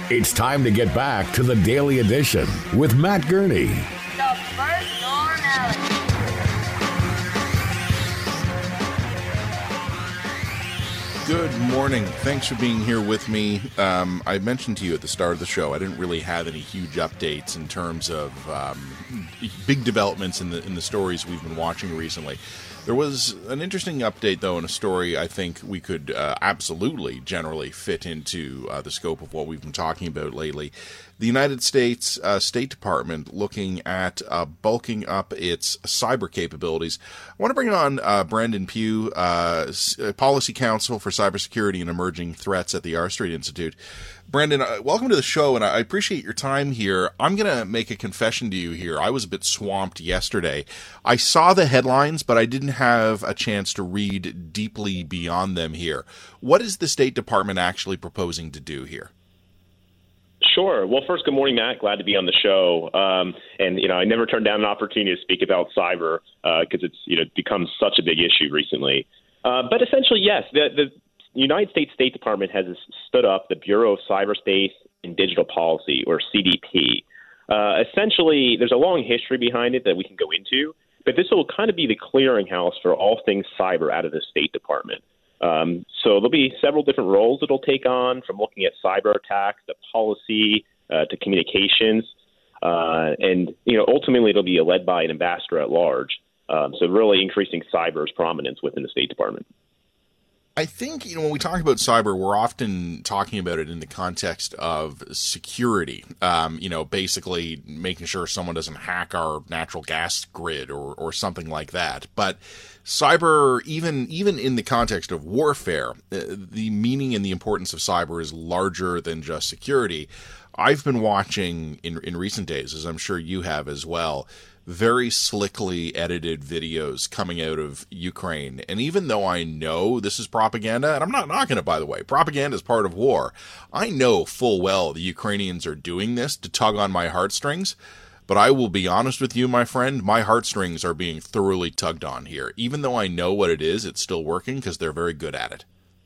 It's time to get back to the Daily Edition with Matt Gurney. The first normality. Good morning. Thanks for being here with me. I mentioned to you at the start of the show, I didn't really have any huge updates in terms of big developments in the stories we've been watching recently. There was an interesting update, though, in a story I think we could absolutely generally fit into the scope of what we've been talking about lately. The United States State Department looking at bulking up its cyber capabilities. I want to bring on Brandon Pugh, Policy Counsel for Cybersecurity and Emerging Threats at the R Street Institute. Brandon, welcome to the show, and I appreciate your time here. I'm going to make a confession to you here. I was a bit swamped yesterday. I saw the headlines, but I didn't have a chance to read deeply beyond them here. What is the State Department actually proposing to do here? Sure. Well, first, good morning, Matt. Glad to be on the show. I never turned down an opportunity to speak about cyber because it's become such a big issue recently. But essentially, yes, the United States State Department has stood up the Bureau of Cyberspace and Digital Policy, or CDP. Essentially, there's a long history behind it that we can go into, but this will kind of be the clearinghouse for all things cyber out of the State Department. So there'll be several different roles it'll take on, from looking at cyber attacks to policy to communications. Ultimately, it'll be led by an ambassador at large. So really increasing cyber's prominence within the State Department. I think, when we talk about cyber, we're often talking about it in the context of security, basically making sure someone doesn't hack our natural gas grid or something like that. But cyber, even in the context of warfare, the meaning and the importance of cyber is larger than just security. I've been watching in recent days, as I'm sure you have as well, very slickly edited videos coming out of Ukraine. And even though I know this is propaganda, and I'm not knocking it, by the way, propaganda is part of war, I know full well the Ukrainians are doing this to tug on my heartstrings. But I will be honest with you, my friend, my heartstrings are being thoroughly tugged on here. Even though I know what it is, it's still working because they're very good at it.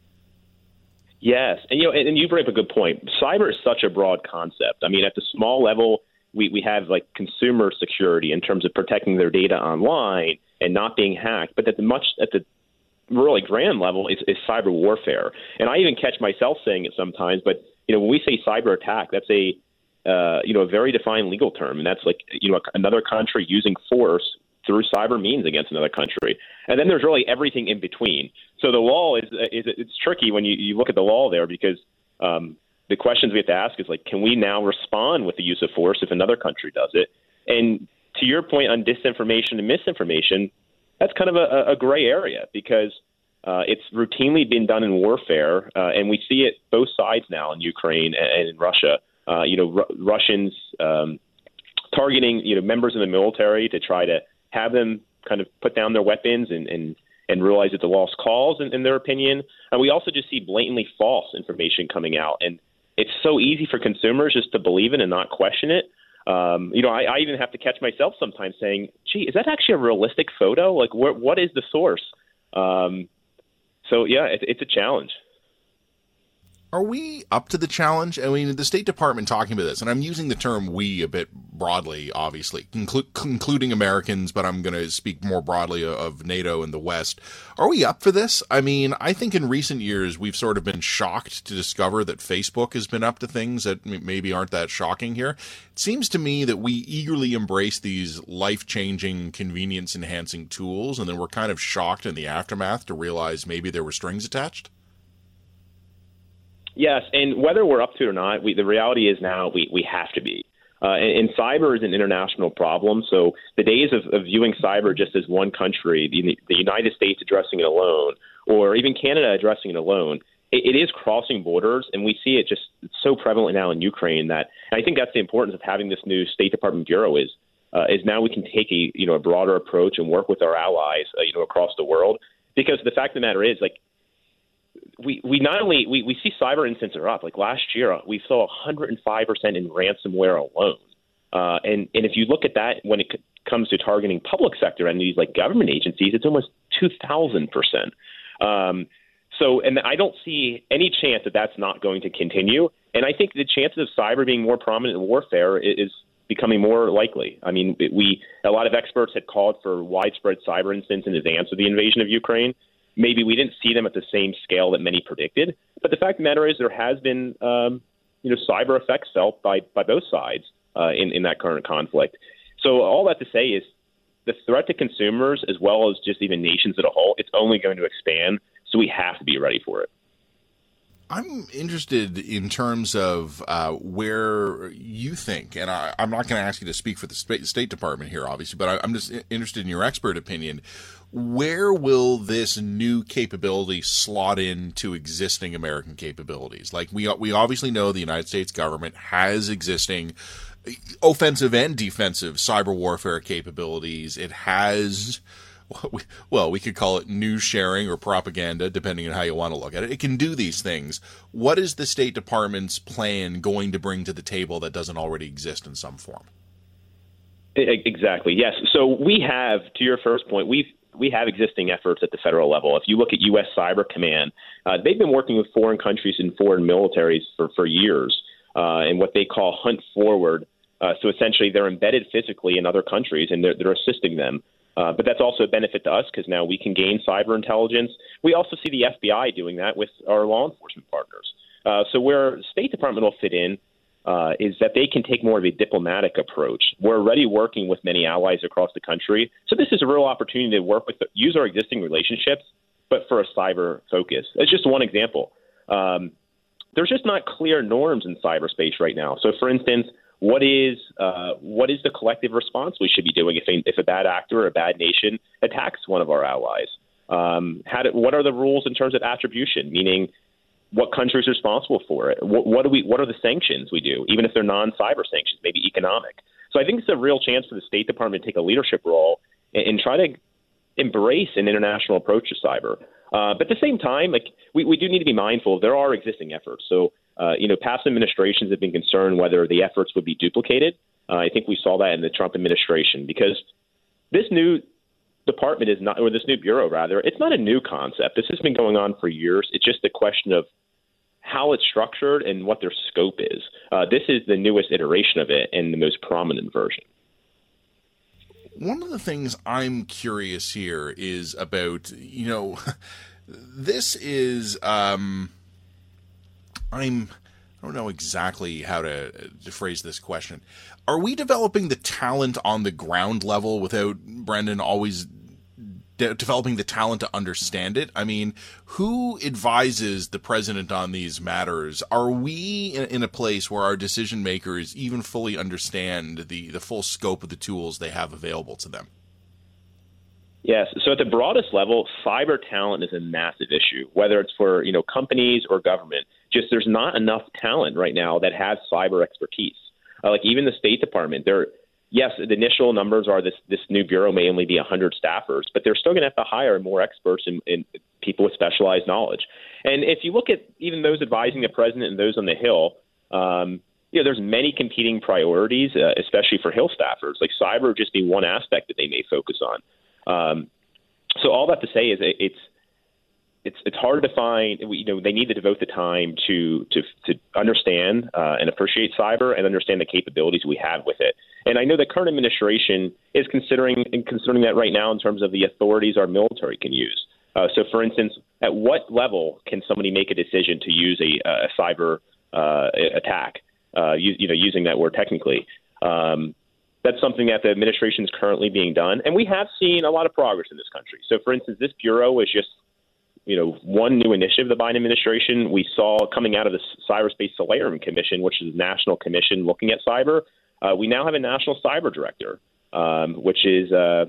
Yes. And you bring up a good point. Cyber is such a broad concept. I mean, at the small level, we have like consumer security in terms of protecting their data online and not being hacked. But at the really grand level is cyber warfare. And I even catch myself saying it sometimes. But when we say cyber attack, that's a very defined legal term, and that's like another country using force through cyber means against another country. And then there's really everything in between. So the law it's tricky when you look at the law there, because the questions we have to ask is like, can we now respond with the use of force if another country does it? And to your point on disinformation and misinformation, that's kind of a gray area, because it's routinely been done in warfare, and we see it both sides now in Ukraine and in Russia. Russians targeting members of the military to try to have them kind of put down their weapons and realize it's a lost cause in their opinion. And we also just see blatantly false information coming out, and it's so easy for consumers just to believe it and not question it. I even have to catch myself sometimes saying, gee, is that actually a realistic photo? Like, what is the source? It's a challenge. Are we up to the challenge? I mean, the State Department talking about this, and I'm using the term we a bit broadly, obviously, including Americans, but I'm going to speak more broadly of NATO and the West. Are we up for this? I mean, I think in recent years, we've sort of been shocked to discover that Facebook has been up to things that maybe aren't that shocking here. It seems to me that we eagerly embrace these life-changing, convenience-enhancing tools, and then we're kind of shocked in the aftermath to realize maybe there were strings attached. Yes, and whether we're up to it or not, the reality is now we have to be. And cyber is an international problem, so the days of viewing cyber just as one country, the United States addressing it alone, or even Canada addressing it alone, it is crossing borders, and we see it just so prevalent now in Ukraine that I think that's the importance of having this new State Department bureau is now we can take a broader approach and work with our allies across the world, because the fact of the matter is, like, we not only we see cyber incidents are up. Like last year, we saw 105% in ransomware alone. And if you look at that when it comes to targeting public sector entities like government agencies, it's almost 2,000%. And I don't see any chance that that's not going to continue. And I think the chances of cyber being more prominent in warfare is becoming more likely. I mean, a lot of experts had called for widespread cyber incidents in advance of the invasion of Ukraine. Maybe we didn't see them at the same scale that many predicted. But the fact of the matter is there has been, cyber effects felt by both sides in that current conflict. So all that to say is the threat to consumers, as well as just even nations as a whole, it's only going to expand. So we have to be ready for it. I'm interested in terms of where you think, and I'm not going to ask you to speak for the State Department here, obviously, but I'm just interested in your expert opinion. Where will this new capability slot into existing American capabilities? Like we obviously know the United States government has existing offensive and defensive cyber warfare capabilities. It has, we could call it news sharing or propaganda, depending on how you want to look at it. It can do these things. What is the State Department's plan going to bring to the table that doesn't already exist in some form? Exactly, yes. So we have, to your first point, we have existing efforts at the federal level. If you look at U.S. Cyber Command, they've been working with foreign countries and foreign militaries for years in what they call Hunt Forward. So essentially they're embedded physically in other countries and they're assisting them. But that's also a benefit to us because now we can gain cyber intelligence. We also see the FBI doing that with our law enforcement partners. So where the State Department will fit in is that they can take more of a diplomatic approach. We're already working with many allies across the country. So this is a real opportunity to work with, use our existing relationships, but for a cyber focus. It's just one example. There's just not clear norms in cyberspace right now. So for instance, what is the collective response we should be doing if a bad actor or a bad nation attacks one of our allies? What are the rules in terms of attribution, meaning what country is responsible for it? What are the sanctions we do, even if they're non-cyber sanctions, maybe economic? So I think it's a real chance for the State Department to take a leadership role and try to embrace an international approach to cyber. But at the same time, we do need to be mindful there are existing efforts. So past administrations have been concerned whether the efforts would be duplicated. I think we saw that in the Trump administration because this new department is not, or this new bureau rather, it's not a new concept. This has been going on for years. It's just a question of how it's structured and what their scope is. This is the newest iteration of it and the most prominent version. One of the things I'm curious here is about, this is, I don't know exactly how to phrase this question. Are we developing the talent on the ground level without, Brendan, always developing the talent to understand it? I mean, who advises the president on these matters? Are we in a place where our decision makers even fully understand the full scope of the tools they have available to them? Yes. So at the broadest level, cyber talent is a massive issue, whether it's for companies or government. Just there's not enough talent right now that has cyber expertise. Like even the State Department, yes, the initial numbers are this new bureau may only be 100 staffers, but they're still going to have to hire more experts and people with specialized knowledge. And if you look at even those advising the president and those on the Hill, there's many competing priorities, especially for Hill staffers. Like cyber would just be one aspect that they may focus on. So all that to say is it's hard to find. They need to devote the time to understand and appreciate cyber and understand the capabilities we have with it. And I know the current administration is considering that right now in terms of the authorities our military can use. So, for instance, at what level can somebody make a decision to use a cyber attack? Using that word technically. That's something that the administration is currently being done, and we have seen a lot of progress in this country. So, for instance, this bureau is just one new initiative of the Biden administration. We saw coming out of the Cyberspace Solarium Commission, which is a national commission looking at cyber. We now have a national cyber director, which is a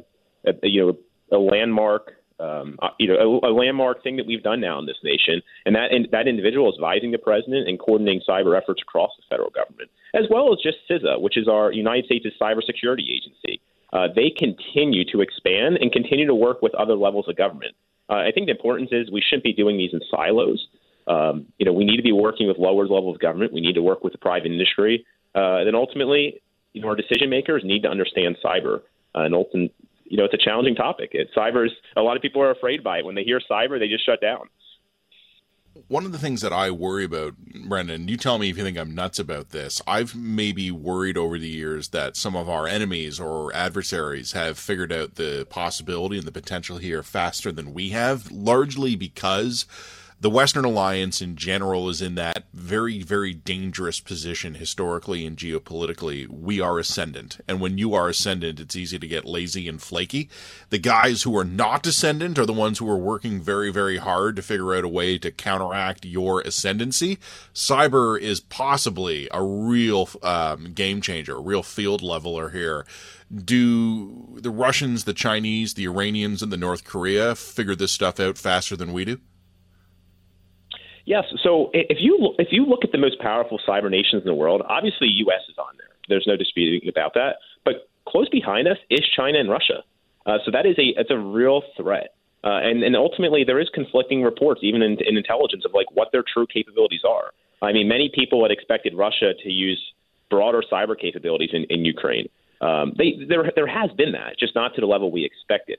landmark, a landmark thing that we've done now in this nation. And that individual is advising the president and coordinating cyber efforts across the federal government, as well as just CISA, which is our United States cybersecurity agency. They continue to expand and continue to work with other levels of government. I think the importance is we shouldn't be doing these in silos. We need to be working with lower levels of government. We need to work with the private industry. Then ultimately, our decision makers need to understand cyber. And ultimately, it's a challenging topic. Cyber is, a lot of people are afraid by it. When they hear cyber, they just shut down. One of the things that I worry about, Brendan, you tell me if you think I'm nuts about this. I've maybe worried over the years that some of our enemies or adversaries have figured out the possibility and the potential here faster than we have, largely because the Western Alliance in general is in that very, very dangerous position historically and geopolitically. We are ascendant. And when you are ascendant, it's easy to get lazy and flaky. The guys who are not ascendant are the ones who are working very, very hard to figure out a way to counteract your ascendancy. Cyber is possibly a real game changer, a real field leveler here. Do the Russians, the Chinese, the Iranians, and the North Korea figure this stuff out faster than we do? Yes. So if you look at the most powerful cyber nations in the world, obviously U.S. is on there. There's no disputing about that. But close behind us is China and Russia. So it's a real threat. And ultimately, there is conflicting reports, even in intelligence, of like what their true capabilities are. I mean, many people had expected Russia to use broader cyber capabilities in Ukraine. There has been that, just not to the level we expected.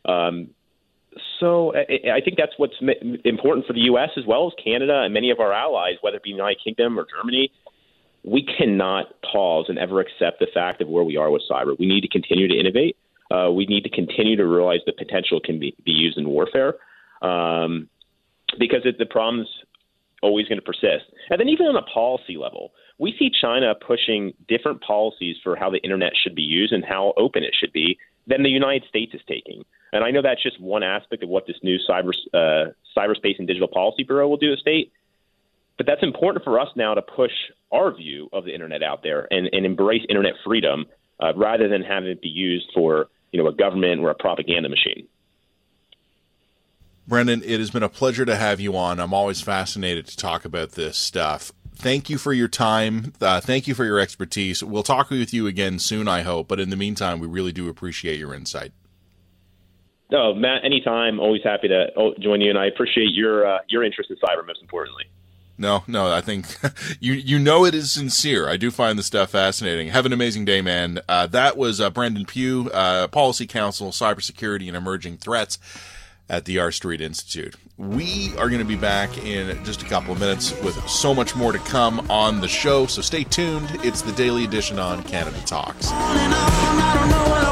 So I think that's what's important for the U.S. as well as Canada and many of our allies, whether it be United Kingdom or Germany. We cannot pause and ever accept the fact of where we are with cyber. We need to continue to innovate. We need to continue to realize the potential can be used in warfare because the problem's always going to persist. And then even on a policy level, we see China pushing different policies for how the Internet should be used and how open it should be than the United States is taking. And I know that's just one aspect of what this new Cyberspace and Digital Policy Bureau will do to state. But that's important for us now to push our view of the Internet out there and embrace Internet freedom rather than having it be used for a government or a propaganda machine. Brendan, it has been a pleasure to have you on. I'm always fascinated to talk about this stuff. Thank you for your time. Thank you for your expertise. We'll talk with you again soon, I hope. But in the meantime, we really do appreciate your insight. No, Matt, anytime. Always happy to join you, and I appreciate your interest in cyber, most importantly. No, I think you know it is sincere. I do find the stuff fascinating. Have an amazing day, man. That was Brendan Pugh, Policy Counsel, Cybersecurity and Emerging Threats at the R Street Institute. We are going to be back in just a couple of minutes with so much more to come on the show, so stay tuned. It's the Daily Edition on Canada Talks.